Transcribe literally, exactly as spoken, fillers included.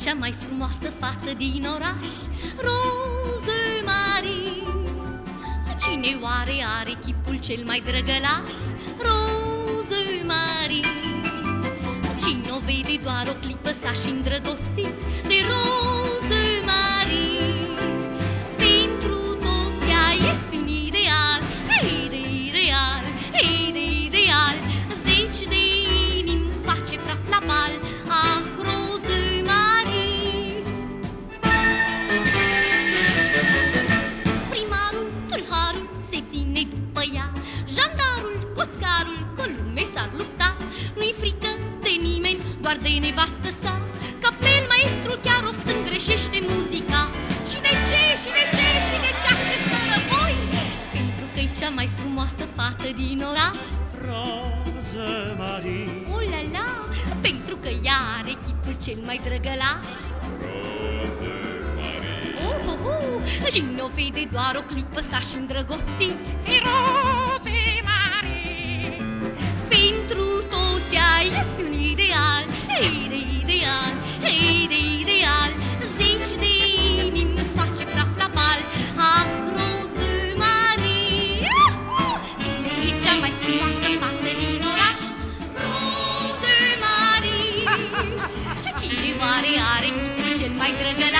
cea mai frumoasă fată din oraș? Rozemarie. Cine oare are chipul cel mai drăgălaș? Rozemarie. Cine o vede doar o clipă s-a și îndrăgostit de Rozemarie. Pentru toți ea este un ideal, hei de ideal, hei de ideal. Zeci de inimi face praf la bal, ah, Rozemarie. Primarul, tâlharul se ține după ea, jandarul, coțcarul, cu lume s-ar lupta. Nu-i frică de nimeni, doar de nevastă sa. Capel maestru chiar oft îngreșește muzica. Și de ce, și de ce, și de ce acest răboi? Pentru că-i cea mai frumoasă fată din oraș, Rozemarie. oh la la, pentru că ea are chipul cel mai drăgălaș, Rozemarie. oh, oh, oh. Cine o vede doar o clipă s-a și îndrăgostit. Rozemarie. Pentru toți ea este un ideal, hei de ideal, hei de ideal. Zeci de inimi face praf la bal, ah, Rozemarie. Cine e cea mai frumoasă fată din oraș? Rozemarie. Cine oare are chipul cel mai drăgălaș?